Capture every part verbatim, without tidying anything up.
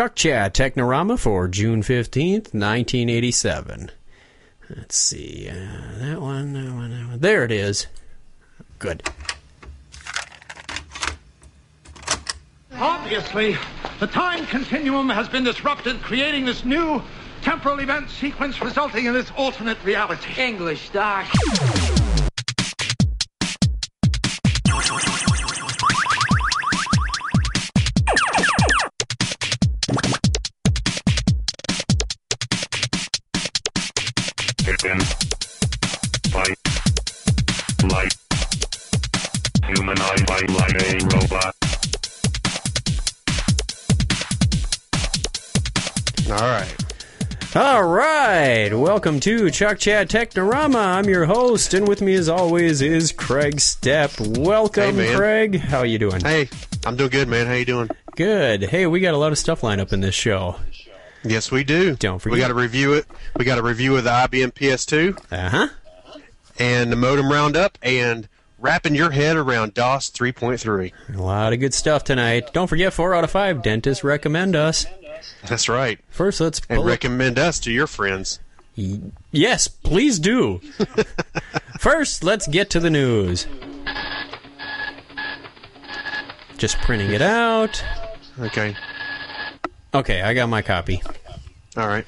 Chuck Chat Technorama for June fifteenth, nineteen eighty-seven. Let's see. Uh, that one, that one, that one. There it is. Good. Obviously, the time continuum has been disrupted, creating this new temporal event sequence resulting in this alternate reality. English, Doc. Hidden. Fight. Light. Humanized by like a robot. All right. All right. Welcome to Chuck Chat Technorama. I'm your host, and with me as always is Craig Stepp. Welcome, Hey, man. Craig. How are you doing? Hey, I'm doing good, man. How you doing? Good. Hey, we got a lot of stuff lined up in this show. Yes, we do. Don't forget. We got to review it. We got a review of the I B M P S two Uh-huh. and the modem roundup and wrapping your head around DOS three point three. A lot of good stuff tonight. Don't forget, four out of five dentists recommend us. That's right. First, let's And pull it- recommend us to your friends. Yes, please do. First, let's get to the news. Just printing it out. Okay. Okay, I got my copy. All right.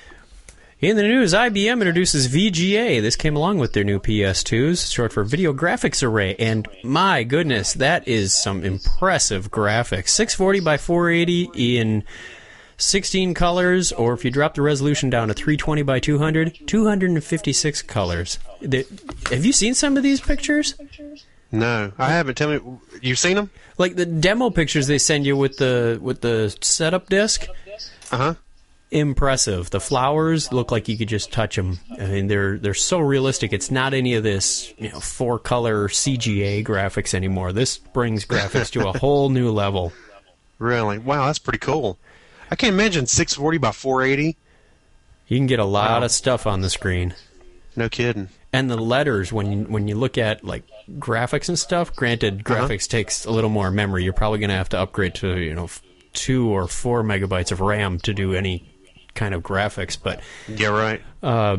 In the news, I B M introduces V G A. This came along with their new P S twos, short for Video Graphics Array. And my goodness, that is some impressive graphics. six forty by four eighty in sixteen colors, or if you drop the resolution down to three twenty by two hundred, two hundred fifty-six colors. The, have you seen some of these pictures? No, I haven't. Tell me, you've seen them? Like the demo pictures they send you with the with the setup disc? Uh-huh. Impressive. The flowers look like you could just touch them. I mean, they're they're so realistic. It's not any of this, you know, four color C G A graphics anymore. This brings graphics to a whole new level. Really? Wow, that's pretty cool. I can't imagine six forty by four eighty. You can get a lot Wow. of stuff on the screen. No kidding. And the letters, when you, when you look at like graphics and stuff, granted, Uh-huh. graphics takes a little more memory. You're probably going to have to upgrade to, you know, f- two or four megabytes of RAM to do any kind of graphics. But Yeah, right. uh,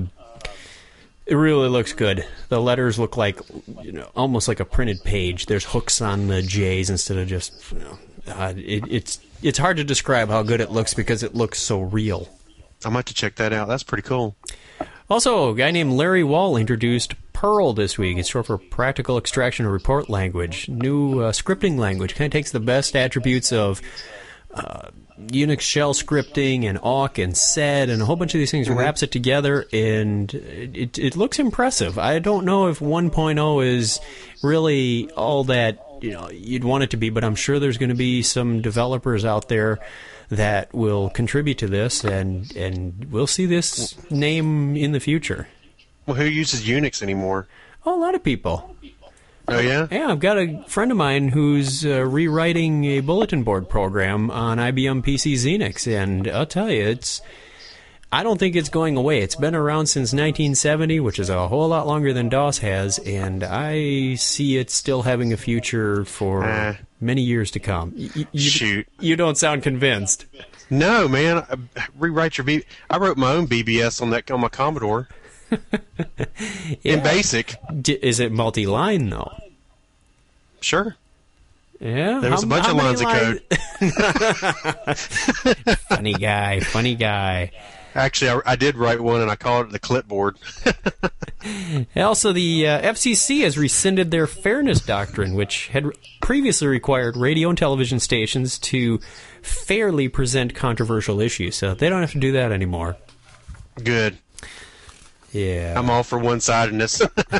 it really looks good. The letters look like, you know, almost like a printed page. There's hooks on the J's instead of just, you know, uh, it, it's it's hard to describe how good it looks because it looks so real. I might have to check that out. That's pretty cool. Also, a guy named Larry Wall introduced Perl this week. It's short for Practical Extraction and Report Language. New uh, scripting language. Kind of takes the best attributes of uh, Unix shell scripting and awk and sed and a whole bunch of these things, Mm-hmm. wraps it together, and it, it looks impressive. I don't know if one point oh is really all that, you know, you'd want it to be, but I'm sure there's going to be some developers out there that will contribute to this, and and we'll see this name in the future. Well, who uses Unix anymore? Oh, a lot of people. Oh, yeah? Yeah, I've got a friend of mine who's uh, rewriting a bulletin board program on I B M P C Xenix, and I'll tell you, it's. I don't think it's going away. It's been around since nineteen seventy, which is a whole lot longer than DOS has, and I see it still having a future for Uh, many years to come. Y- you, shoot. You don't sound convinced. No, man. I, rewrite your B. I wrote my own B B S on that on my Commodore Yeah. in BASIC. D- is it multi-line, though? Sure. Yeah, There was How- a bunch how of many lines of lines- Funny guy, funny guy. Actually, I, I did write one, and I called it the clipboard. Also, the uh, F C C has rescinded their fairness doctrine, which had previously required radio and television stations to fairly present controversial issues. So they don't have to do that anymore. Good. Yeah. I'm all for one-sidedness.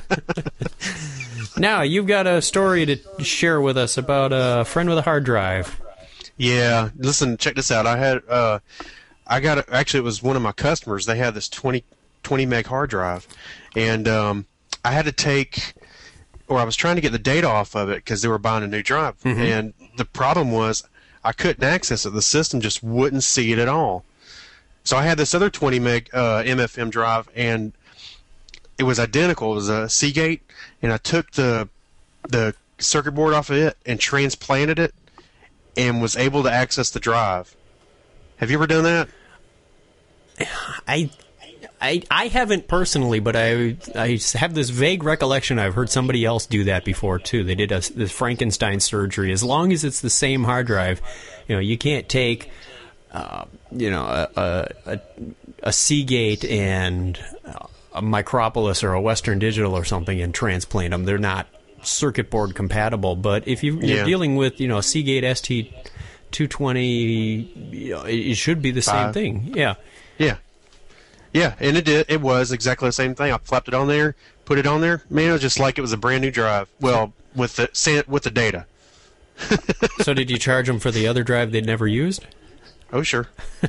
Now, you've got a story to share with us about a friend with a hard drive. Yeah. Listen, check this out. I had, uh, I got, a, actually, it was one of my customers. They had this twenty, twenty meg hard drive, and um, I had to take, or I was trying to get the data off of it because they were buying a new drive, Mm-hmm. and the problem was I couldn't access it. The system just wouldn't see it at all. So I had this other twenty meg uh, M F M drive, and it was identical. It was a Seagate, and I took the the circuit board off of it and transplanted it, and was able to access the drive. Have you ever done that? I, I, I haven't personally, but I, I have this vague recollection. I've heard somebody else do that before too. They did a, this Frankenstein surgery. As long as it's the same hard drive, you know, you can't take, uh, you know, a, a, a Seagate and a Micropolis or a Western Digital or something and transplant them. They're not circuit board compatible. But if you, you're Yeah. dealing with, you know, a Seagate S T two twenty, you know, it, it should be the same Five. thing. Yeah. Yeah. Yeah, and it did. It was exactly the same thing. I flapped it on there, put it on there. Man, it was just like it was a brand new drive. Well, with the sa- with the data. So did you charge them for the other drive they'd never used? Oh, sure.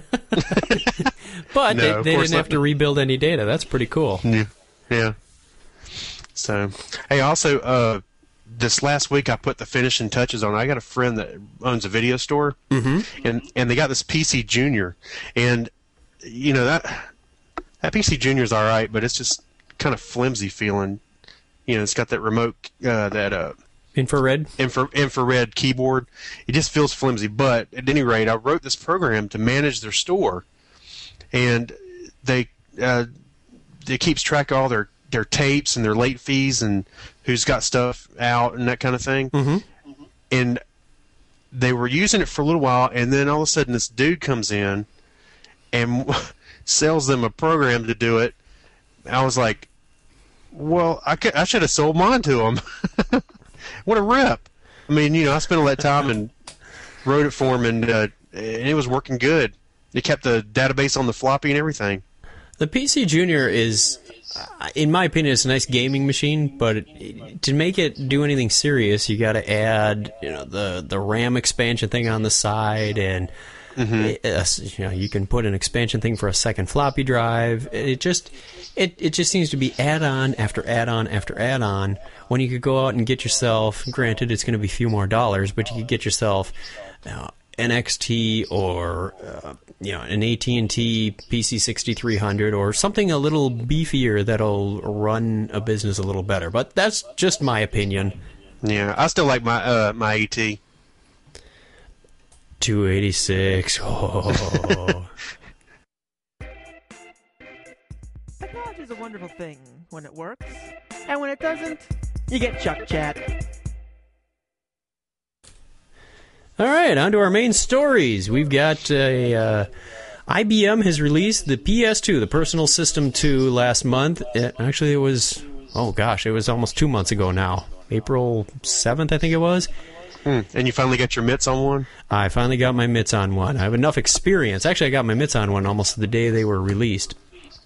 But No, they, of they course didn't have not. to rebuild any data. That's pretty cool. Yeah. Yeah. So, hey, also, uh, this last week I put the finishing touches on. I got a friend that owns a video store, mm-hmm. and and they got this P C Junior, and you know that that P C Junior is all right, but it's just kind of flimsy feeling. You know, it's got that remote, uh, that uh, Infrared? infra- infrared keyboard. It just feels flimsy. But at any rate, I wrote this program to manage their store, and they uh, it keeps track of all their, their tapes and their late fees and who's got stuff out and that kind of thing. Mm-hmm. And they were using it for a little while, and then all of a sudden this dude comes in and sells them a program to do it. I was like, well, I, could, I should have sold mine to him. What a rip. I mean, you know, I spent all that time and wrote it for him, and, uh, and it was working good. It kept the database on the floppy and everything. The P C Junior is, uh, in my opinion, it's a nice gaming machine, but it, to make it do anything serious, you got to add, you know, the the RAM expansion thing on the side, and mm-hmm. it, uh, you know, you can put an expansion thing for a second floppy drive. It just, it it just seems to be add-on after add-on after add-on. When you could go out and get yourself, granted, it's going to be a few more dollars, but you could get yourself, you know, N X T or uh, you know, an A T and T P C sixty-three hundred or something a little beefier that'll run a business a little better. But that's just my opinion. Yeah, I still like my uh, my AT. two eighty-six. Oh. Technology is a wonderful thing when it works, and when it doesn't, you get Chuck Chat. All right, on to our main stories. We've got a uh, I B M has released the P S two, the Personal System two, last month. It, actually, it was, oh gosh, it was almost two months ago now. April seventh, I think it was. Hmm. And you finally got your mitts on one? I finally got my mitts on one. I have enough experience. Actually, I got my mitts on one almost the day they were released.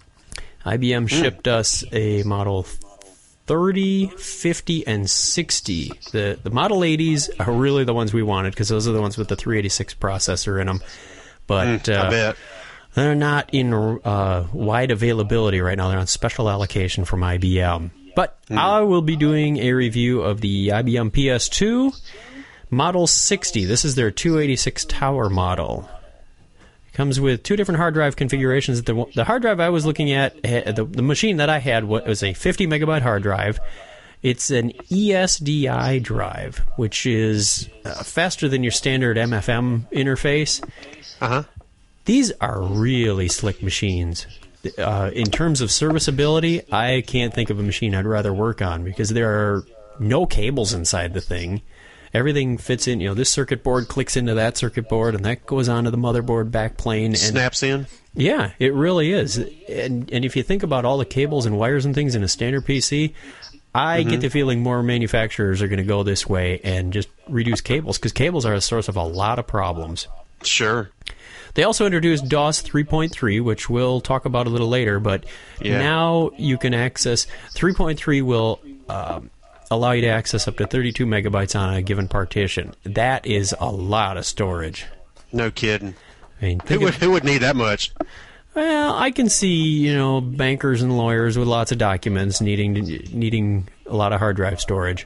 I B M shipped mm. us a Model thirty, fifty, and sixty. The the Model eighties are really the ones we wanted because those are the ones with the three eighty-six processor in them. But mm, I uh, bet. they're not in uh, wide availability right now. They're on special allocation from I B M. But mm. I will be doing a review of the I B M P S two Model sixty. This is their two eighty-six Tower model. Comes with two different hard drive configurations. The, the hard drive I was looking at, the, the machine that I had was a fifty megabyte hard drive. It's an E S D I drive, which is uh, faster than your standard M F M interface. Uh-huh. These are really slick machines. Uh, in terms of serviceability, I can't think of a machine I'd rather work on because there are no cables inside the thing. Everything fits in, you know, this circuit board clicks into that circuit board, and that goes onto the motherboard backplane. And snaps in? Yeah, it really is. And and if you think about all the cables and wires and things in a standard P C, I mm-hmm. get the feeling more manufacturers are going to go this way and just reduce cables, because cables are a source of a lot of problems. Sure. They also introduced DOS three point three, which we'll talk about a little later, but yeah. Now you can access, three point three will... Um, allow you to access up to thirty-two megabytes on a given partition. That is a lot of storage. No kidding. I mean, who would, who would need that much? Well, I can see, you know, bankers and lawyers with lots of documents needing needing a lot of hard drive storage.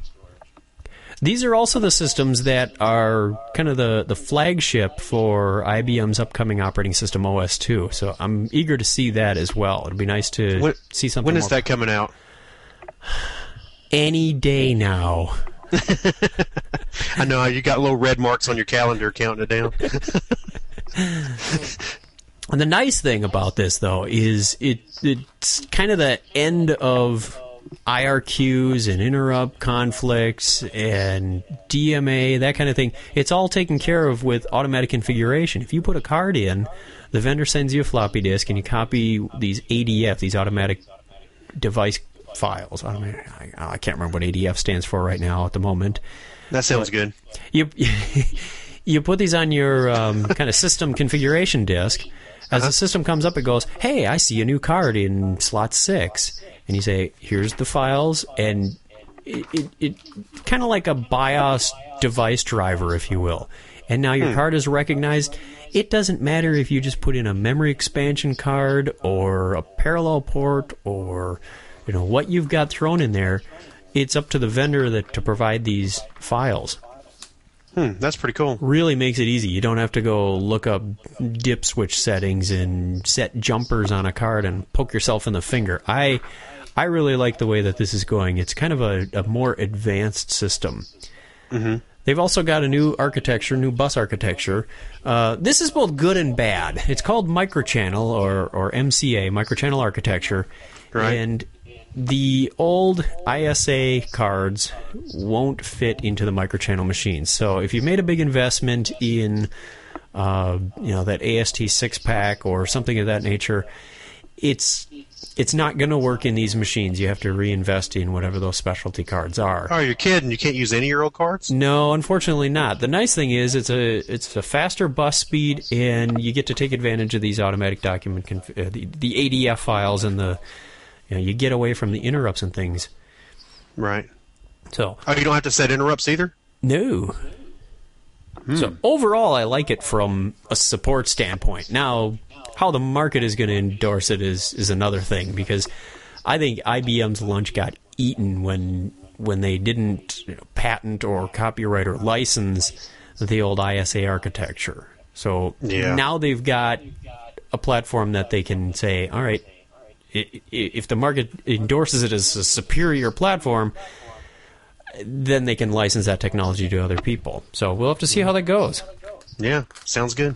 These are also the systems that are kind of the, the flagship for I B M's upcoming operating system O S two. So I'm eager to see that as well. It'd be nice to when, see something. When is more that coming out? Any day now. I know, you got little red marks on your calendar counting it down. And the nice thing about this, though, is it it's kind of the end of I R Qs and interrupt conflicts and D M A, that kind of thing. It's all taken care of with automatic configuration. If you put a card in, the vendor sends you a floppy disk, and you copy these A D F, these automatic device files. Automatic, I, I can't remember what A D F stands for right now at the moment. That sounds but good. You you put these on your um, kind of system configuration disk. As uh-huh. the system comes up, it goes, hey, I see a new card in slot six. And you say, here's the files, and it, it, it kind of like a BIOS device driver, if you will. And now your hmm. card is recognized. It doesn't matter if you just put in a memory expansion card or a parallel port or you know what you've got thrown in there. It's up to the vendor that to provide these files. Hmm, that's pretty cool. Really makes it easy. You don't have to go look up dip switch settings and set jumpers on a card and poke yourself in the finger. I I really like the way that this is going. It's kind of a, a more advanced system. Mm-hmm. They've also got a new architecture, new bus architecture. Uh, this is both good and bad. It's called microchannel or, or M C A, microchannel architecture. Right. And the old I S A cards won't fit into the microchannel machines. So if you've made a big investment in uh, you know, that A S T six-pack or something of that nature, it's it's not going to work in these machines. You have to reinvest in whatever those specialty cards are. Oh, you're kidding. You can't use any of your old cards? No, unfortunately not. The nice thing is it's a it's a faster bus speed, and you get to take advantage of these automatic document, conf- uh, the, the A D F files, and the you know, you get away from the interrupts and things. Right. So. Oh, you don't have to set interrupts either? No. Hmm. So overall, I like it from a support standpoint. Now, how the market is going to endorse it is, is another thing, because I think I B M's lunch got eaten when when they didn't you know, patent or copyright or license the old I S A architecture. So yeah. now they've got a platform that they can say, all right, if the market endorses it as a superior platform, then they can license that technology to other people. So we'll have to see how that goes. Yeah, sounds good.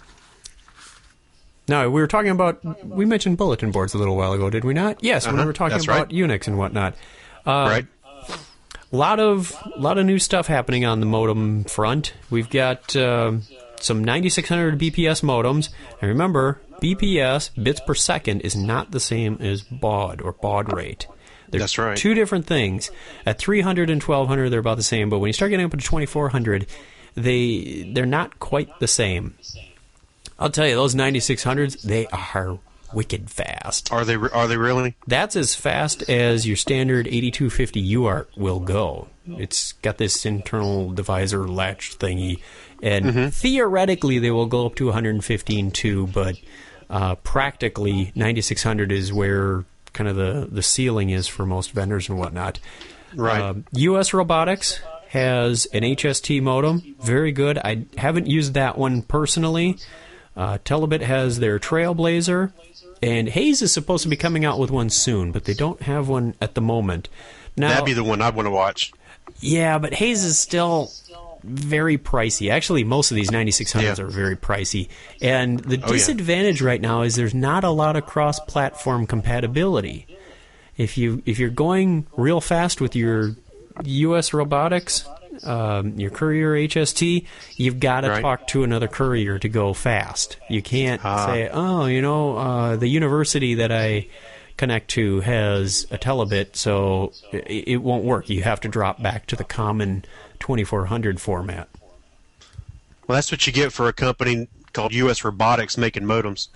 Now, we were talking about, we mentioned bulletin boards a little while ago, did we not? Yes, uh-huh, when we were talking about right. Unix and whatnot. Uh, right. A lot of, lot of new stuff happening on the modem front. We've got uh, some ninety-six hundred B P S modems. And remember, B P S, bits per second, is not the same as baud or baud rate. They're That's right. two different things. At three hundred and twelve hundred, they're about the same. But when you start getting up to twenty-four hundred, they, they're not quite the same. I'll tell you, those ninety-six hundreds, they are wicked fast. Are they Are they really? That's as fast as your standard eighty-two fifty U A R T will go. It's got this internal divisor latch thingy. And mm-hmm. theoretically, they will go up to one fifteen too, but uh, practically, ninety-six hundred is where kind of the, the ceiling is for most vendors and whatnot. Right. Uh, U S Robotics has an H S T modem. Very good. I haven't used that one personally. Uh, Telebit has their Trailblazer, and Hayes is supposed to be coming out with one soon, but they don't have one at the moment. Now, that'd be the one I'd want to watch. Yeah, but Hayes is still very pricey. Actually, most of these ninety-six hundreds yeah. are very pricey. And the oh, disadvantage yeah. right now is there's not a lot of cross-platform compatibility. If, you, if you're going real fast with your U S Robotics, um, your Courier H S T, you've got to right. talk to another courier to go fast. You can't uh, say, oh, you know, uh, the university that I connect to has a Telebit, so it, it won't work. You have to drop back to the common twenty-four hundred format. Well, that's what you get for a company called U S Robotics making modems.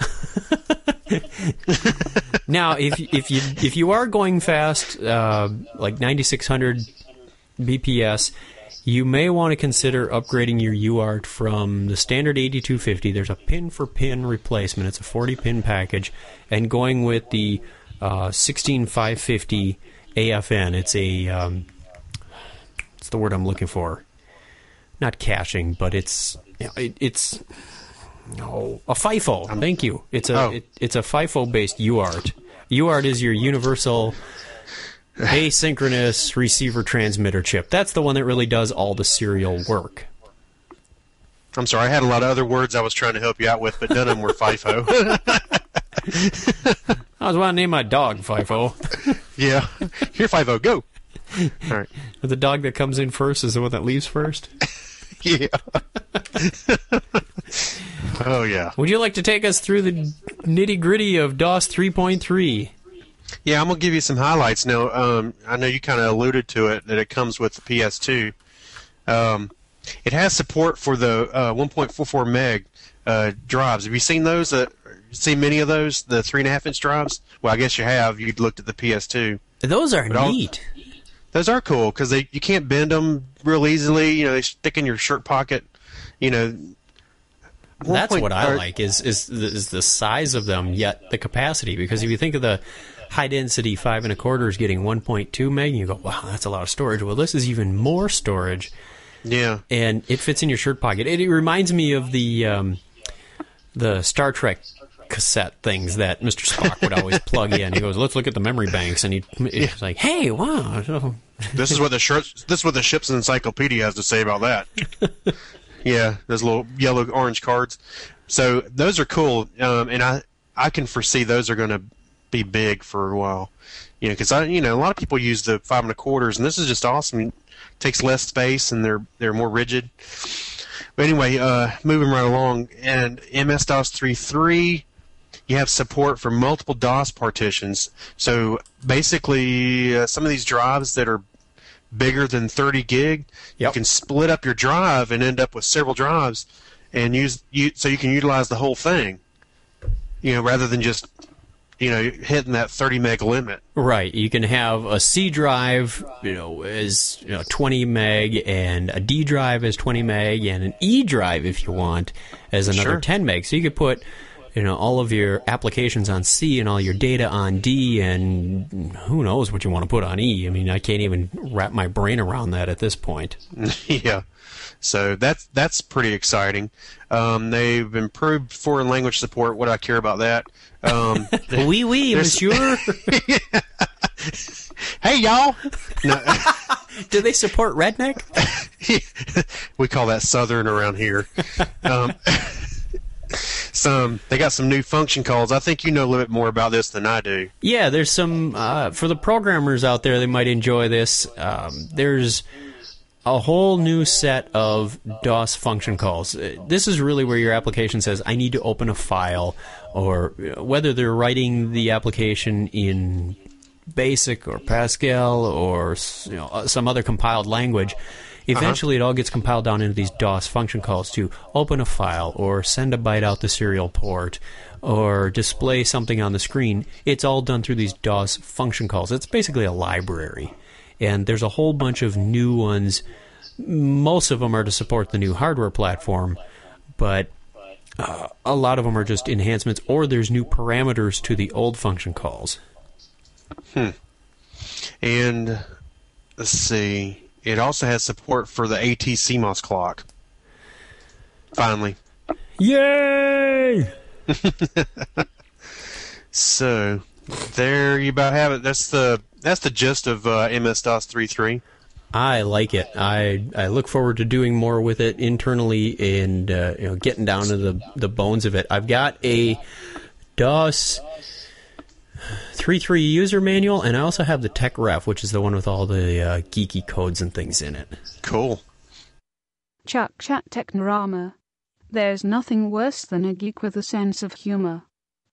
Now, if if you if you are going fast, uh, like ninety-six hundred B P S, you may want to consider upgrading your U A R T from the standard eighty-two fifty. There's a pin-for-pin replacement. It's a forty-pin package, and going with the uh, sixteen five fifty A F N. It's a um, what's the word I'm looking for? Not caching, but it's you know, it, it's no a FIFO. Um, Thank you. It's a oh. it, it's a FIFO-based U A R T. U A R T is your universal asynchronous receiver transmitter chip. That's the one that really does all the serial work. I'm sorry, I had a lot of other words I was trying to help you out with, but none of them were FIFO. I was wanting to name my dog FIFO. Yeah. Here, FIFO, go. All right. The dog that comes in first is the one that leaves first? Yeah. Oh, yeah. Would you like to take us through the nitty-gritty of DOS three point three? Yeah, I'm going to give you some highlights now. Um, I know you kind of alluded to it, that it comes with the P S two. Um, it has support for the uh, one point four four meg uh, drives. Have you seen those? Uh, seen many of those, the three point five inch drives? Well, I guess you have. You'd looked at the P S two. Those are But neat. I'll, those are cool because they you can't bend them real easily. You know, they stick in your shirt pocket. You know, That's point, what I or, like is, is is the size of them, yet the capacity. Because if you think of the high density five and a quarter is getting one point two meg, and you go, wow, that's a lot of storage. Well, this is even more storage. Yeah, and it fits in your shirt pocket. It, it reminds me of the um, the Star Trek cassette things that Mister Spock would always plug in. He goes, "Let's look at the memory banks," and he he's like, "Hey, wow." This is what the shirt, this is what the ship's encyclopedia has to say about that. Yeah, those little yellow orange cards. So those are cool, um, and I I can foresee those are going to be big for a while. You know, because I you know a lot of people use the five and a quarters, and this is just awesome. It takes less space, and they're they're more rigid. But anyway, uh, moving right along, and M S DOS three point three, you have support for multiple DOS partitions. So basically, uh, some of these drives that are bigger than thirty gig, Yep. you can split up your drive and end up with several drives, and use you so you can utilize the whole thing. You know, rather than just you know hitting that thirty meg limit. Right. You can have a C drive, you know, as you know, twenty meg, and a D drive as twenty meg, and an E drive, if you want, as another Sure. ten meg. So you could put, you know, all of your applications on C and all your data on D, and who knows what you want to put on E. I mean, I can't even wrap my brain around that at this point. Yeah. So that's that's pretty exciting. Um, they've improved foreign language support. What do I care about that? Um, Oui, oui, there's- monsieur. hey, y'all. No, Do they support redneck? we call that Southern around here. Um, some they got some new function calls. I think you know a little bit more about this than I do. Yeah, there's some, uh, for the programmers out there, they might enjoy this. Um, there's a whole new set of DOS function calls. Uh, This is really where your application says, I need to open a file, or you know, whether they're writing the application in BASIC or Pascal or you know, uh, some other compiled language. Eventually, it all gets compiled down into these DOS function calls to open a file or send a byte out the serial port or display something on the screen. It's all done through these DOS function calls. It's basically a library. And there's a whole bunch of new ones. Most of them are to support the new hardware platform, but uh, a lot of them are just enhancements, or there's new parameters to the old function calls. And let's see, it also has support for the AT C M O S clock. Finally. Yay! So there you about have it. That's the that's the gist of uh, M S DOS three point three. I like it. I I look forward to doing more with it internally and uh, you know getting down to the the bones of it. I've got a DOS three point three user manual, and I also have the Tech Ref, which is the one with all the uh, geeky codes and things in it. Cool. Chuck Chat Technorama. There's nothing worse than a geek with a sense of humor.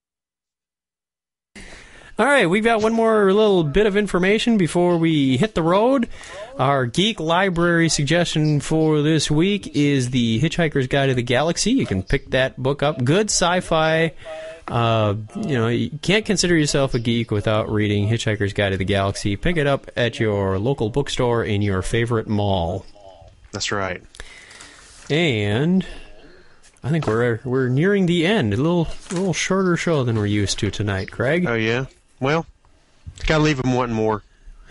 All right, we've got one more little bit of information before we hit the road. Our geek library suggestion for this week is The Hitchhiker's Guide to the Galaxy. You can pick that book up. Good sci-fi. Uh, you know, you can't consider yourself a geek without reading Hitchhiker's Guide to the Galaxy. Pick it up at your local bookstore in your favorite mall. That's right. And I think we're we're nearing the end. A little a little shorter show than we're used to tonight, Craig. Oh yeah. Well, gotta leave them wanting more.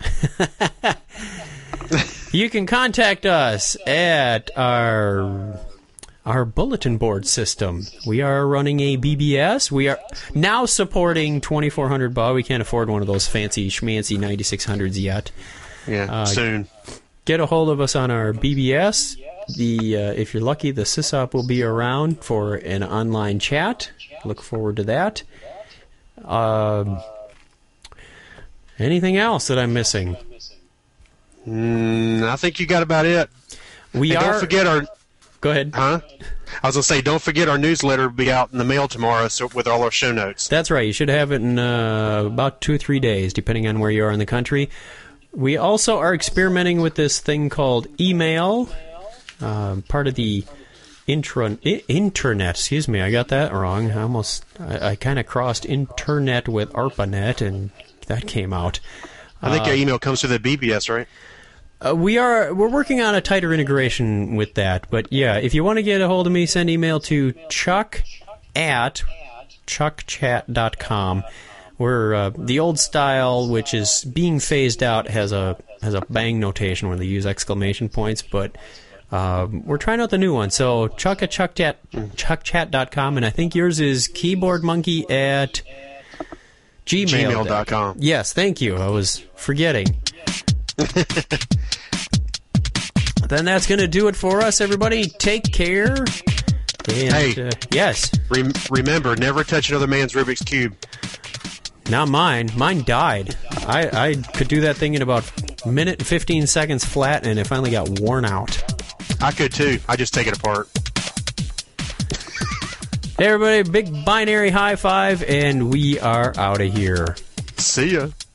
You can contact us at our our bulletin board system. We are running a B B S. We are now supporting twenty-four hundred baud. We can't afford one of those fancy schmancy ninety-six hundreds yet. Yeah, Uh, soon. Get a hold of us on our B B S the uh, if you're lucky, the SysOp will be around for an online chat. Look forward to that. Um, anything else that I'm missing? Mm, I think you got about it. We and are. Don't forget our. Go ahead. Huh? I was gonna say, don't forget our newsletter will be out in the mail tomorrow, so with all our show notes. That's right. You should have it in uh, about two or three days, depending on where you are in the country. We also are experimenting with this thing called email, um, part of the intra- I- internet. Excuse me, I got that wrong. I almost, I, I kind of crossed internet with ARPANET, and that came out. I think uh, your email comes through the B B S, right? Uh, we are we're working on a tighter integration with that, but yeah, if you want to get a hold of me, send email to Chuck at chuck chat dot com. We're uh, the old style, which is being phased out, has a has a bang notation where they use exclamation points, but um, we're trying out the new one. So Chuck at chuck chat chuck chat dot com, and I think yours is keyboard monkey at gmail gmail dot com. Yes, thank you. I was forgetting. Then that's going to do it for us, everybody. Take care. And, Hey. uh, yes. Rem- remember, never touch another man's Rubik's Cube. Not mine. Mine died. I, I could do that thing in about a minute and fifteen seconds flat, and it finally got worn out. I could too. I just take it apart. Hey, everybody, big binary high five, and we are out of here. See ya.